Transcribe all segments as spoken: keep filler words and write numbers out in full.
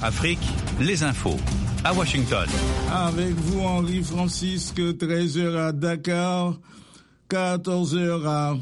Afrique, les infos. À Washington. Avec vous, Henri Francisque, treize heures à Dakar, quatorze heures à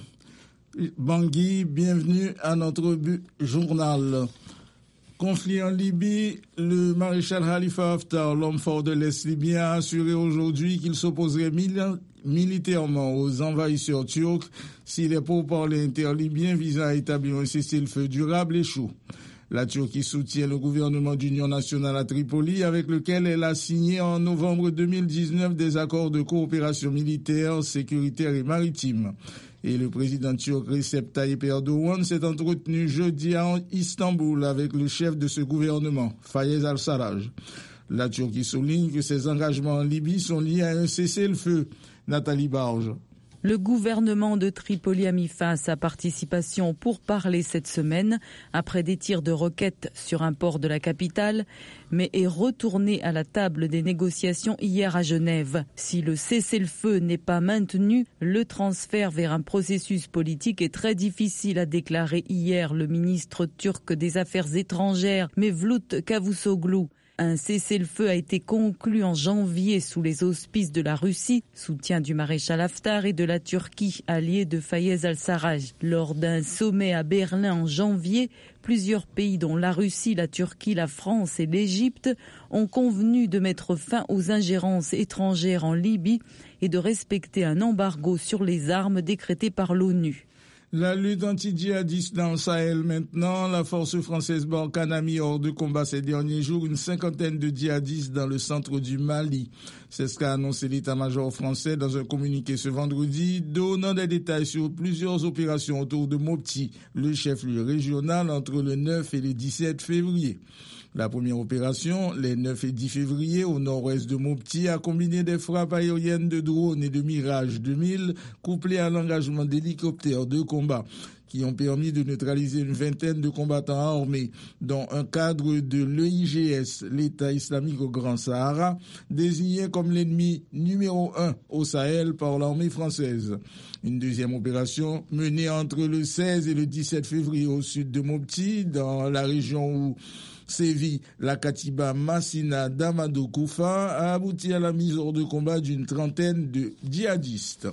Bangui. Bienvenue à notre journal. Conflit en Libye, le maréchal Khalifa Haftar, l'homme fort de l'Est libyen, a assuré aujourd'hui qu'il s'opposerait mili- militairement aux envahisseurs turcs si les pourparlers interlibyens visant à établir un cessez-le-feu durable échouent. La Turquie soutient le gouvernement d'union nationale à Tripoli avec lequel elle a signé en novembre deux mille dix-neuf des accords de coopération militaire, sécuritaire et maritime. Et le président turc Recep Tayyip Erdogan s'est entretenu jeudi à Istanbul avec le chef de ce gouvernement, Fayez al-Sarraj. La Turquie souligne que ses engagements en Libye sont liés à un cessez-le-feu. Nathalie Barge. Le gouvernement de Tripoli a mis fin à sa participation pour parler cette semaine après des tirs de roquettes sur un port de la capitale, mais est retourné à la table des négociations hier à Genève. Si le cessez-le-feu n'est pas maintenu, le transfert vers un processus politique est très difficile, a déclaré hier le ministre turc des Affaires étrangères, Mevlut Cavusoglu. Un cessez-le-feu a été conclu en janvier sous les auspices de la Russie, soutien du maréchal Haftar, et de la Turquie, alliée de Fayez al-Sarraj. Lors d'un sommet à Berlin en janvier, plusieurs pays dont la Russie, la Turquie, la France et l'Égypte ont convenu de mettre fin aux ingérences étrangères en Libye et de respecter un embargo sur les armes décrété par l'ONU. La lutte anti-djihadiste dans le Sahel maintenant. La force française Barkhane a mis hors de combat ces derniers jours une cinquantaine de djihadistes dans le centre du Mali. C'est ce qu'a annoncé l'état-major français dans un communiqué ce vendredi, donnant des détails sur plusieurs opérations autour de Mopti, le chef-lieu régional, entre le neuf et le dix-sept février. La première opération, les neuf et dix février, au nord-ouest de Mopti, a combiné des frappes aériennes de drones et de Mirage deux mille, couplées à l'engagement d'hélicoptères de combat, qui ont permis de neutraliser une vingtaine de combattants armés, dont un cadre de l'E I G S, l'État islamique au Grand Sahara, désigné comme l'ennemi numéro un au Sahel par l'armée française. Une deuxième opération menée entre le seize et le dix-sept février au sud de Mopti, dans la région où sévit la Katiba Massina d'Amadou Koufa, a abouti à la mise hors de combat d'une trentaine de djihadistes.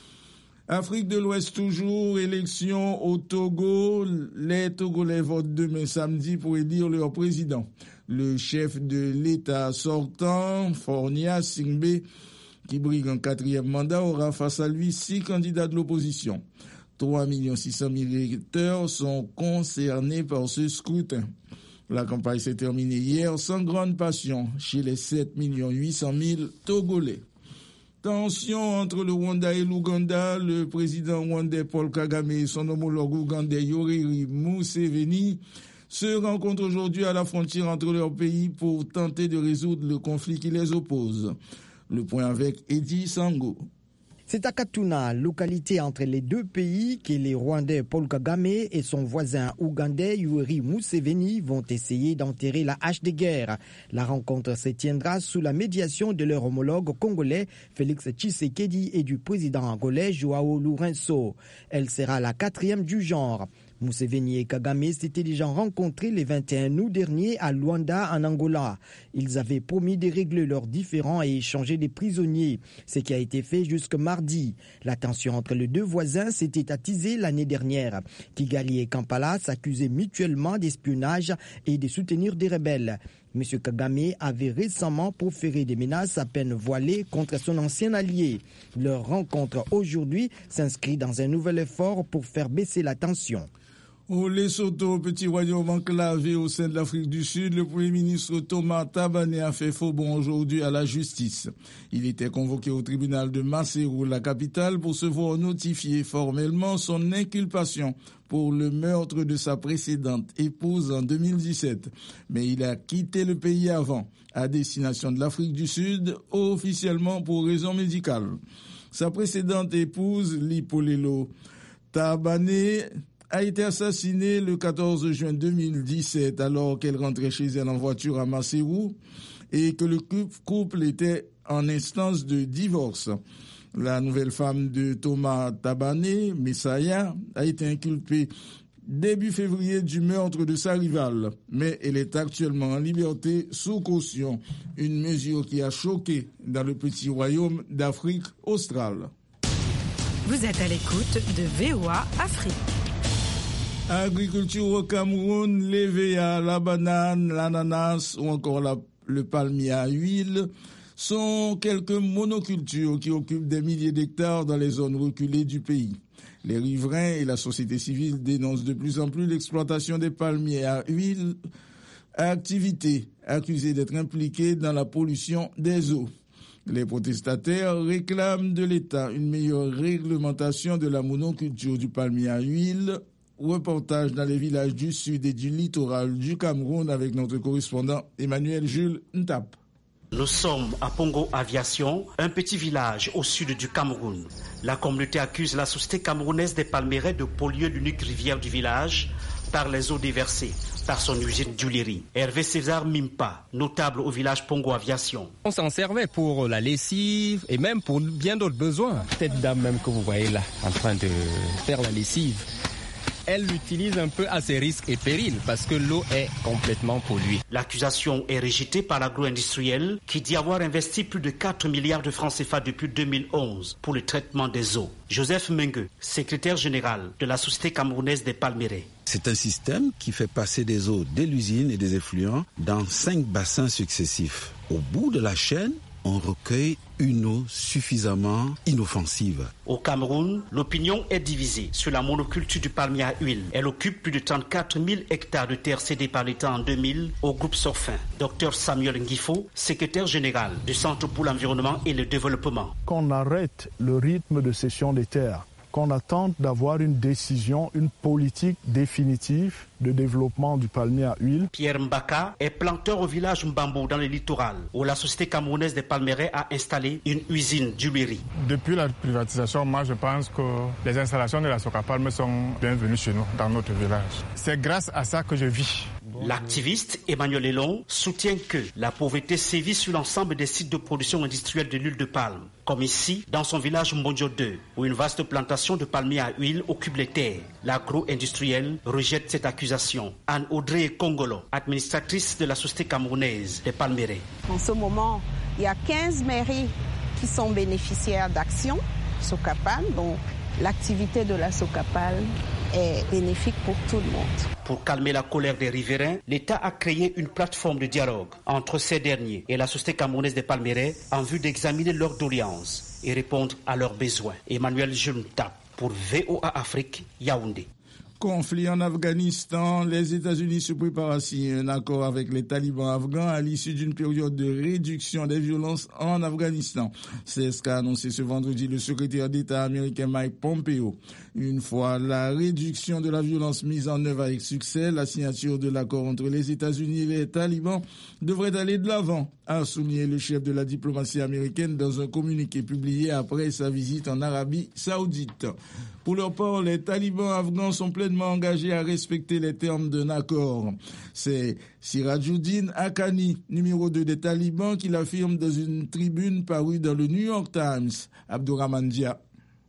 Afrique de l'Ouest toujours, élection au Togo. Les Togolais votent demain samedi pour élire leur président. Le chef de l'État sortant, Fornia Singbe, qui brigue un quatrième mandat, aura face à lui six candidats de l'opposition. trois millions six cent mille électeurs sont concernés par ce scrutin. La campagne s'est terminée hier sans grande passion chez les sept millions huit cent mille Togolais. Tension entre le Rwanda et l'Ouganda. Le président rwandais Paul Kagame et son homologue ougandais Yoweri Museveni se rencontrent aujourd'hui à la frontière entre leurs pays pour tenter de résoudre le conflit qui les oppose. Le point avec Eddie Sango. C'est à Katuna, localité entre les deux pays, que les Rwandais Paul Kagame et son voisin ougandais Yoweri Museveni vont essayer d'enterrer la hache de guerre. La rencontre se tiendra sous la médiation de leur homologue congolais Félix Tshisekedi et du président angolais Joao Lourenço. Elle sera la quatrième du genre. Museveni et Kagame s'étaient déjà rencontrés le vingt et un août dernier à Luanda, en Angola. Ils avaient promis de régler leurs différends et échanger des prisonniers, ce qui a été fait jusque mardi. La tension entre les deux voisins s'était attisée l'année dernière. Kigali et Kampala s'accusaient mutuellement d'espionnage et de soutenir des rebelles. M. Kagame avait récemment proféré des menaces à peine voilées contre son ancien allié. Leur rencontre aujourd'hui s'inscrit dans un nouvel effort pour faire baisser la tension. Au Lesotho, petit royaume enclavé au sein de l'Afrique du Sud, le Premier ministre Thomas Tabane a fait faux bond aujourd'hui à la justice. Il était convoqué au tribunal de Maseru, la capitale, pour se voir notifier formellement son inculpation pour le meurtre de sa précédente épouse en deux mille dix-sept. Mais il a quitté le pays avant, à destination de l'Afrique du Sud, officiellement pour raisons médicales. Sa précédente épouse, Lipolelo Tabane, a été assassinée le quatorze juin deux mille dix-sept alors qu'elle rentrait chez elle en voiture à Maseru et que le couple était en instance de divorce. La nouvelle femme de Thomas Tabane, Messaya, a été inculpée début février du meurtre de sa rivale. Mais elle est actuellement en liberté sous caution. Une mesure qui a choqué dans le petit royaume d'Afrique australe. Vous êtes à l'écoute de V O A Afrique. Agriculture au Cameroun, l'E V A, la banane, l'ananas ou encore la, le palmier à huile sont quelques monocultures qui occupent des milliers d'hectares dans les zones reculées du pays. Les riverains et la société civile dénoncent de plus en plus l'exploitation des palmiers à huile, activité accusée d'être impliquée dans la pollution des eaux. Les protestataires réclament de l'État une meilleure réglementation de la monoculture du palmier à huile. Reportage dans les villages du sud et du littoral du Cameroun avec notre correspondant Emmanuel Jules Ntap. Nous sommes à Pongo Aviation, un petit village au sud du Cameroun. La communauté accuse la société camerounaise des palmeraies de polluer l'unique rivière du village par les eaux déversées par son usine d'huilerie. Hervé César Mimpa, notable au village Pongo Aviation. On s'en servait pour la lessive et même pour bien d'autres besoins. Cette dame même que vous voyez là, en train de faire la lessive, elle l'utilise un peu à ses risques et périls parce que l'eau est complètement polluée. L'accusation est rejetée par l'agro-industriel qui dit avoir investi plus de quatre milliards de francs C F A depuis deux mille onze pour le traitement des eaux. Joseph Mengue, secrétaire général de la Société camerounaise des palmeraies. C'est un système qui fait passer des eaux de l'usine et des effluents dans cinq bassins successifs. Au bout de la chaîne, on recueille une eau suffisamment inoffensive. Au Cameroun, l'opinion est divisée sur la monoculture du palmier à huile. Elle occupe plus de trente-quatre mille hectares de terres cédées par l'État en deux mille au groupe Sorfin. Docteur Samuel Ngifo, secrétaire général du Centre pour l'environnement et le développement. Qu'on arrête le rythme de cession des terres, qu'on attende d'avoir une décision, une politique définitive de développement du palmier à huile. Pierre Mbaka est planteur au village Mbambo dans le littoral, où la Société camerounaise des palmeraies a installé une usine d'huilerie. Depuis la privatisation, moi je pense que les installations de la Socapalme sont bienvenues chez nous, dans notre village. C'est grâce à ça que je vis. L'activiste Emmanuel Elon soutient que la pauvreté sévit sur l'ensemble des sites de production industrielle de l'huile de palme, comme ici dans son village Mbondio deux, où une vaste plantation de palmiers à huile occupe les terres. L'agro-industriel rejette cette accusation. Anne-Audrey Kongolo, administratrice de la Société camerounaise des palmeraies. En ce moment, il y a quinze mairies qui sont bénéficiaires d'actions Socapalme, donc l'activité de la Socapalme est bénéfique pour tout le monde. Pour calmer la colère des riverains, l'État a créé une plateforme de dialogue entre ces derniers et la Société camerounaise des palmeraies en vue d'examiner leurs doléances et répondre à leurs besoins. Emmanuel Junta pour V O A Afrique, Yaoundé. Conflit en Afghanistan, les États-Unis se préparent à signer un accord avec les talibans afghans à l'issue d'une période de réduction des violences en Afghanistan. C'est ce qu'a annoncé ce vendredi le secrétaire d'État américain Mike Pompeo. Une fois la réduction de la violence mise en œuvre avec succès, la signature de l'accord entre les États-Unis et les talibans devrait aller de l'avant, a souligné le chef de la diplomatie américaine dans un communiqué publié après sa visite en Arabie Saoudite. Pour leur part, les talibans afghans sont pleinement engagés à respecter les termes d'un accord. C'est Sirajuddin Haqqani, numéro deux des talibans, qui l'affirme dans une tribune parue dans le New York Times. Abdourahman Dia.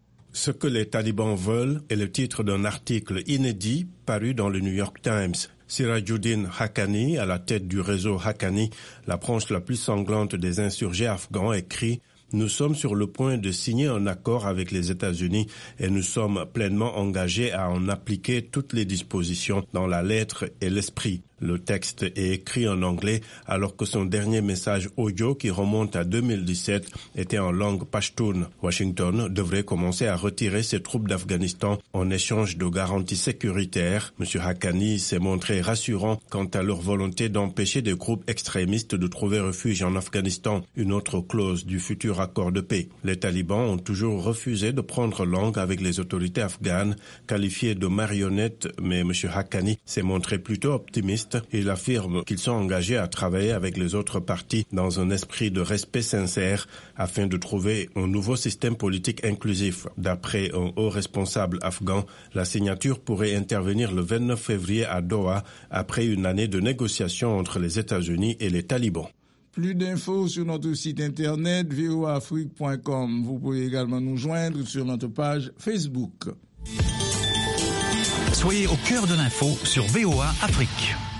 Ce que les talibans veulent est le titre d'un article inédit paru dans le New York Times. Sirajuddin Haqqani, à la tête du réseau Haqqani, la branche la plus sanglante des insurgés afghans, écrit « Nous sommes sur le point de signer un accord avec les États-Unis et nous sommes pleinement engagés à en appliquer toutes les dispositions dans la lettre et l'esprit. » Le texte est écrit en anglais alors que son dernier message audio qui remonte à deux mille dix-sept était en langue pachtoune. Washington devrait commencer à retirer ses troupes d'Afghanistan en échange de garanties sécuritaires. M. Haqqani s'est montré rassurant quant à leur volonté d'empêcher des groupes extrémistes de trouver refuge en Afghanistan, une autre clause du futur accord de paix. Les talibans ont toujours refusé de prendre langue avec les autorités afghanes, qualifiées de marionnettes, mais M. Haqqani s'est montré plutôt optimiste. Il affirme qu'ils sont engagés à travailler avec les autres partis dans un esprit de respect sincère afin de trouver un nouveau système politique inclusif. D'après un haut responsable afghan, la signature pourrait intervenir le vingt-neuf février à Doha après une année de négociations entre les États-Unis et les talibans. Plus d'infos sur notre site internet v o a afrique point com. Vous pouvez également nous joindre sur notre page Facebook. Soyez au cœur de l'info sur V O A Afrique.